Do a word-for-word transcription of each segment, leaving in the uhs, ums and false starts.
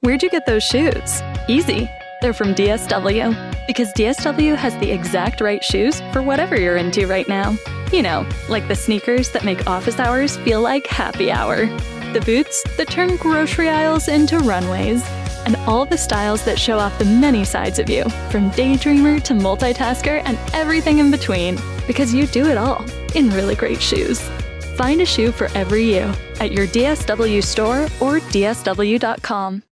Where'd you get those shoes? Easy. They're from D S W. Because D S W has the exact right shoes for whatever you're into right now. You know, like the sneakers that make office hours feel like happy hour. The boots that turn grocery aisles into runways. And all the styles that show off the many sides of you, from daydreamer to multitasker and everything in between. Because you do it all in really great shoes. Find a shoe for every you at your D S W store or D S W dot com.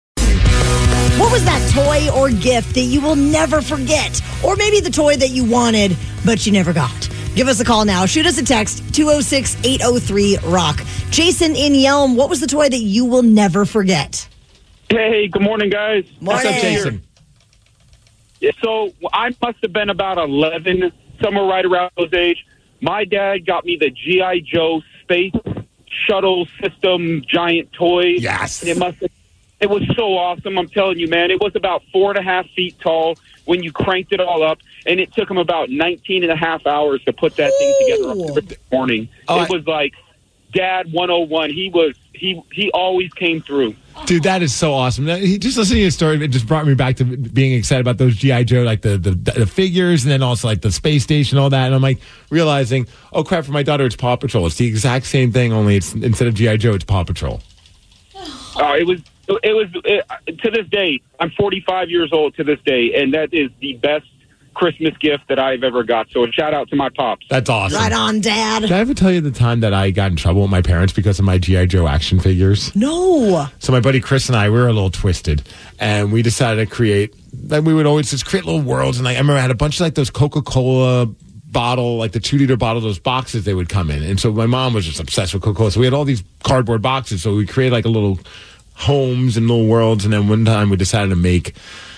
What was that toy or gift that you will never forget? Or maybe the toy that you wanted, but you never got? Give us a call now. Shoot us a text, two oh six, eight oh three, ROCK. Jason in Yelm, what was the toy that you will never forget? Hey, good morning, guys. Morning. What's up, Jason? Yeah, so I must have been about eleven, somewhere right around those age. My dad got me the G I. Joe Space Shuttle System giant toy. Yes. And it must have, it was so awesome, I'm telling you, man. It was about four and a half feet tall when you cranked it all up, and it took him about nineteen and a half hours to put that thing together up this morning. Oh, it was like Dad one oh one. He was he he always came through. Dude, that is so awesome. That, he, just listening to your story, it just brought me back to being excited about those G I. Joe, like the, the the figures, and then also like the space station, all that. And I'm like realizing, oh crap, for my daughter, it's Paw Patrol. It's the exact same thing, only it's instead of G I. Joe, it's Paw Patrol. Oh, it was it was it, to this day. I'm forty-five years old to this day, and that is the best Christmas gift that I've ever got. So a shout out to my pops. That's awesome. Right on, Dad. Did I ever tell you the time that I got in trouble with my parents because of my G I. Joe action figures? No. So my buddy Chris and I, we were a little twisted, and we decided to create, like we would always just create little worlds. And like, I remember I had a bunch of like those Coca-Cola bottle, like the two liter bottle, those boxes they would come in. And so my mom was just obsessed with Coca-Cola. So we had all these cardboard boxes. So we created like a little homes and little worlds. And then one time we decided to make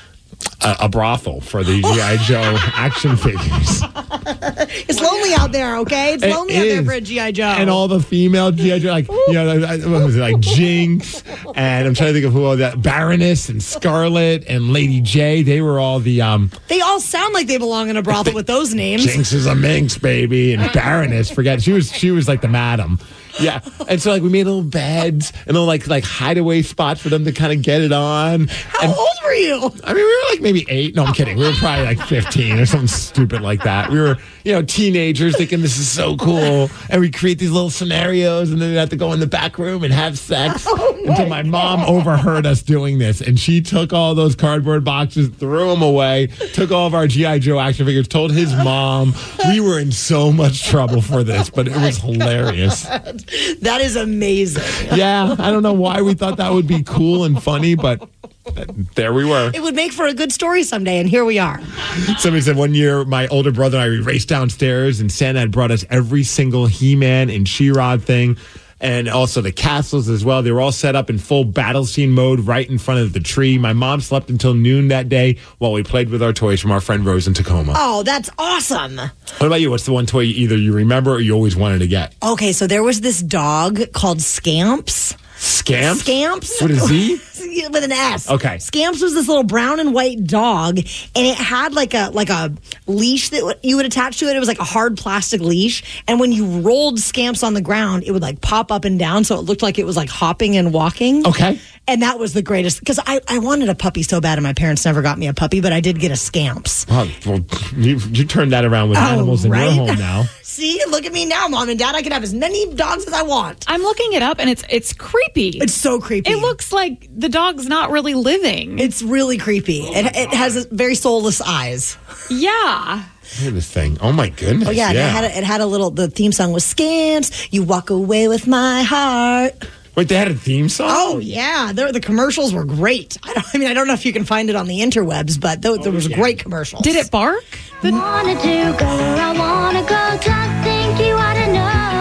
a, a brothel for the G I. Joe action figures. It's lonely out there, okay? It's It lonely out there is. for a G I. Joe. And all the female G I. Joe, like, you know, what was it, like Jinx, and I'm trying to think of who all that, Baroness and Scarlet and Lady J. They were all the, um, They all sound like they belong in a brothel with those names. Jinx is a minx, baby, and Baroness, forget, she was, she was like the madam. Yeah, and so like we made little beds and little like like hideaway spots for them to kind of get it on. How and, old were you? I mean, we were like maybe eight. No, I'm kidding. We were probably like fifteen or something stupid like that. We were, you know, teenagers thinking this is so cool, and we create these little scenarios, and then we have to go in the back room and have sex. Oh, until my mom overheard us doing this, and she took all those cardboard boxes, threw them away, took all of our G I. Joe action figures, told his mom. We were in so much trouble for this, but it was hilarious. That is amazing. Yeah, I don't know why we thought that would be cool and funny, but there we were. It would make for a good story someday, and here we are. Somebody said one year, my older brother and I, we raced downstairs, and Santa had brought us every single He-Man and She-Ra thing, and also the castles as well. They were all set up in full battle scene mode right in front of the tree. My mom slept until noon that day while we played with our toys from our friend Rose in Tacoma. Oh, that's awesome. What about you? What's the one toy either you remember or you always wanted to get? Okay, so there was this dog called Scamps. Scamps? Scamps? With a Z? With an S. Okay. Scamps was this little brown and white dog, and it had like a like a leash that w- you would attach to it. It was like a hard plastic leash, and when you rolled Scamps on the ground, it would like pop up and down, so it looked like it was like hopping and walking. Okay. And that was the greatest, because I, I wanted a puppy so bad, and my parents never got me a puppy, but I did get a Scamps. Well, well you, you turned that around with Oh, animals in right? your home now. See, look at me now, Mom and Dad. I can have as many dogs as I want. I'm looking it up, and it's it's creepy. It's so creepy. It looks like the dog's not really living. It's really creepy. It, it has very soulless eyes. Yeah. Look at this thing. Oh, my goodness. Oh, yeah. And It, had a, it had a little, the theme song was Scamps, you walk away with my heart. Wait, they had a theme song? Oh, yeah. There, the commercials were great. I, don't, I mean, I don't know if you can find it on the interwebs, but there, there was yeah. great commercials. Did it bark? The- Wanna do, girl, I wanna go, just think you ought to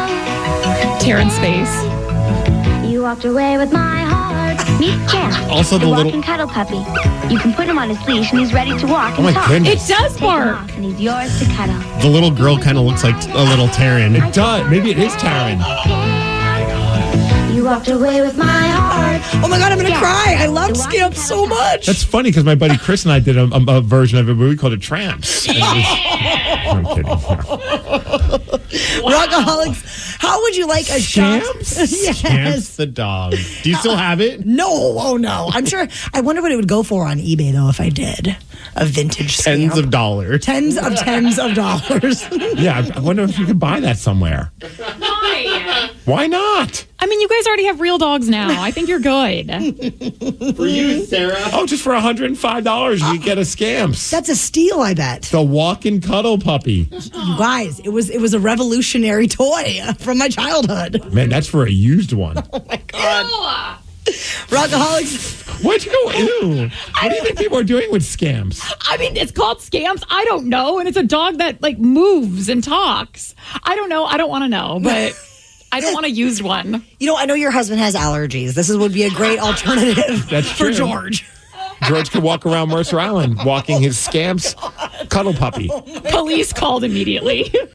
know. Terrence Space. You walked away with my heart. Meet Scamp, Also the the little- walking cuddle puppy. You can put him on his leash and he's ready to walk and Oh, my talk. goodness. It does Take him bark. off and he's yours to cuddle. The little girl kind of looks like a little Taryn. It does. Maybe it is Taryn. Scamp, you You walked away with my heart. Oh my God, I'm going to Yeah. cry. I love So why Skimp you so gotta- much. That's funny because my buddy Chris and I did a, a, a version of it where we called it Tramps. And it was- I'm kidding. Rockaholics, how would you like a shot? Scamps? Yes. Camps the dog. Do you still have it? No, oh no. I'm sure. I wonder what it would go for on eBay though if I did a vintage Tens Scamp. of dollars. Tens of tens of dollars. Yeah, I I wonder if you could buy that somewhere. Why? Why not? I mean, you guys already have real dogs now. I think you're good. For you, Sarah. Oh, just for one hundred five dollars you get a Scamps. That's a steal, I bet. The walk-in cuddle puppy. You guys, it was it was a revolutionary toy from my childhood. Man, that's for a used one. Rockaholics, Why'd you go, ew? What do you think people are doing with Scamps? I mean, it's called Scamps. I don't know. And it's a dog that like moves and talks. I don't know. I don't want to know, but I don't want a used one. you know, I know your husband has allergies. This is, would be a great alternative That's for true. George. George could walk around Mercer Island walking his Scamps cuddle puppy. Police called immediately.